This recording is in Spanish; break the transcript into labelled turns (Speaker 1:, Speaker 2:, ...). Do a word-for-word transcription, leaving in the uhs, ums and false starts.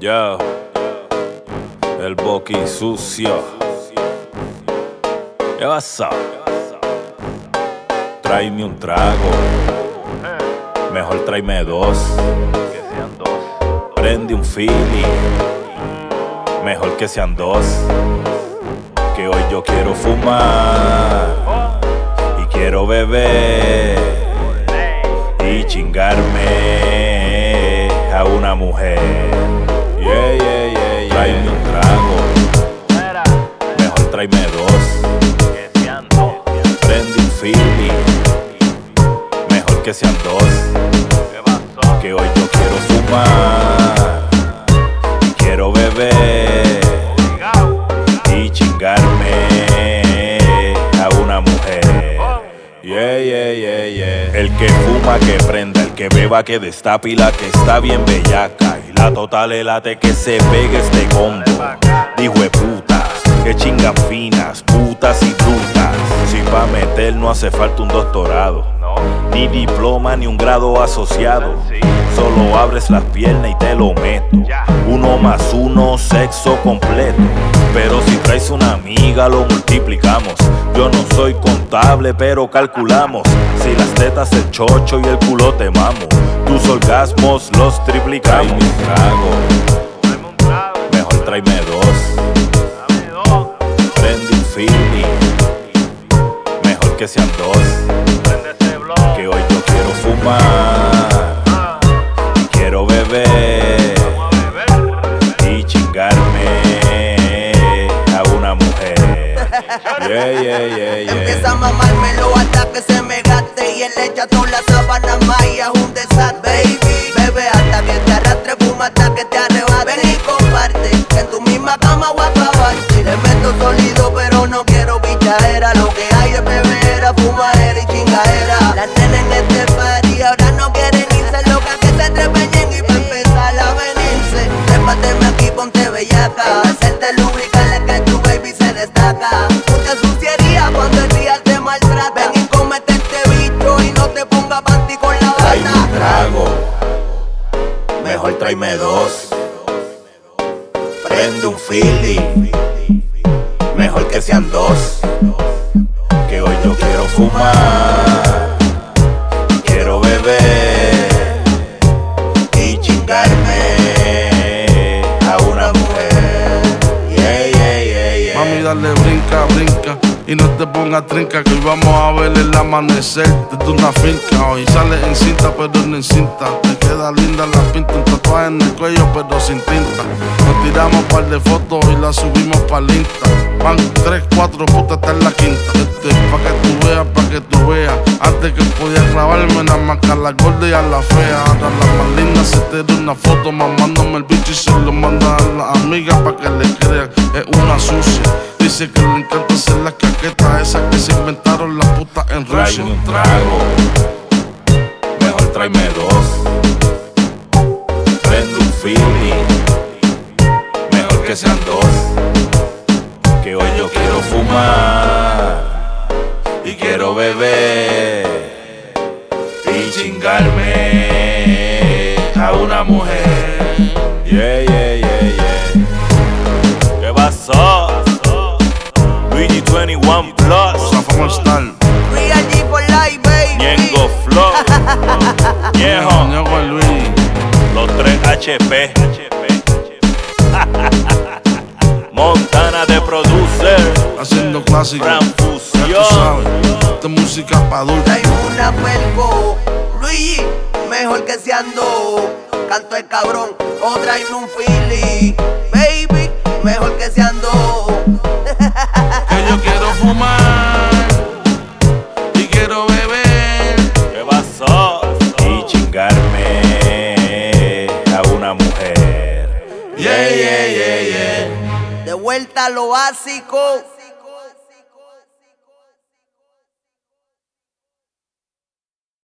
Speaker 1: Yo, el boqui sucio. ¿Qué pasa? Tráeme un trago. Mejor tráeme dos.
Speaker 2: Que sean dos.
Speaker 1: Prende un Philly. Mejor que sean dos. Que hoy yo quiero fumar y quiero beber y chingarme a una mujer. Yeah, yeah, yeah, yeah. Tráeme un trago. Mejor tráeme dos.
Speaker 2: Que sean dos.
Speaker 1: Prende un Philly. Mejor que sean dos.
Speaker 2: ¿Qué pasó?
Speaker 1: Que hoy yo quiero fumar y quiero beber y chingarme a una mujer. Yeah, yeah, yeah, yeah. El que fuma que prenda, el que beba que destape y la que está bien bellaca. Y la total el late que se pegue este combo. Dijo de putas, que chingan finas, putas y brutas. Si pa' meter no hace falta un doctorado,
Speaker 2: No.
Speaker 1: ni diploma ni un grado asociado.
Speaker 2: Sencillo.
Speaker 1: Solo abres las piernas y te lo meto.
Speaker 2: Ya.
Speaker 1: Uno más uno, sexo completo. Pero si traes una amiga lo multiplicamos. Yo no soy contable pero calculamos. Si las tetas, el chocho y el culo te mamo, tus orgasmos los triplicamos. Tráeme un trago,
Speaker 2: Tráeme un trago.
Speaker 1: mejor tráeme dos.
Speaker 2: Dame dos.
Speaker 1: Prende un Philly, mejor que sean dos.
Speaker 2: Prende ese blog.
Speaker 1: Que hoy yo quiero fumar
Speaker 2: Ah,
Speaker 1: y quiero beber
Speaker 2: vamos a beber.
Speaker 1: y chingarme a una mujer. Yeah, yeah, yeah, yeah.
Speaker 3: Empieza a mamármelo hasta que se me gaste y él le echa toda la sábana maya, un desastre. Baby, bebe hasta que te arrastre, fuma hasta que te arrebate. Ven y comparte, que en tu misma cama voy a acabarte. Le meto sólido pero no quiero bichadera. Lo que hay es bebera, fumadera y chingadera. Las nenas en este party ahora no quieren irse, locas que se trepeñen y pa' empezar a venirse. Trépateme aquí, ponte bellaca, hacerte lubricarle que tu baby se destaca. Mucha suciería cuando el real te maltrata. Ven y comete este bicho y no te ponga panty con la
Speaker 1: Tráeme un
Speaker 3: bata.
Speaker 1: trago, mejor tráeme dos. Prende un Philly, mejor que sean dos. Que hoy yo quiero fumar, quiero beber y chingarme a una mujer. Yeah, yeah, yeah, yeah.
Speaker 4: Mami, dale brinca, brinca y no te pongas trinca, que hoy vamos a ver el amanecer desde una finca. Hoy sale en cinta pero no en cinta, te queda linda la pinta, un tatuaje en el cuello pero sin tinta. Nos tiramos par de fotos y la subimos pa' el Insta. Van tres, cuatro putas, esta es la quinta. Este es pa' que tú veas, pa' que tú veas. Antes que podía clavarme nada más que a la gorda y a la fea. Ahora la más linda se tira una foto mamándome el bicho y se lo manda a las amigas pa' que le crean. Es una sucia. Dice que le encanta hacer las caquetas, esas que se inventaron las putas en Rusia.
Speaker 1: Tráeme un trago, mejor tráeme dos. Prende un Philly, mejor que sean dos. Que hoy yo quiero fumar y quiero beber y chingarme a una mujer. Yeah, yeah, yeah, yeah. ¿Qué pasó? Luigi veintiuno Plus,
Speaker 4: Zafamos Star,
Speaker 3: Real G for life, baby.
Speaker 1: Ñengo Flow, Ñejo,
Speaker 4: Ñejo el Luis.
Speaker 1: los tres H P, Montana de producer,
Speaker 4: Haciendo clásicos,
Speaker 1: Fran
Speaker 4: ya tú
Speaker 1: Fusión.
Speaker 4: sabes. Esta es música pa' adultos.
Speaker 3: Traigo una pelco, Luigi, mejor que sean dos. Canto el cabrón, o tráeme un Philly, baby, mejor que sean dos.
Speaker 4: Que yo quiero fumar y quiero beber.
Speaker 1: ¿Qué pasó? Y chingarme a una mujer.
Speaker 4: Yeah, yeah, yeah, yeah.
Speaker 3: De vuelta a lo básico.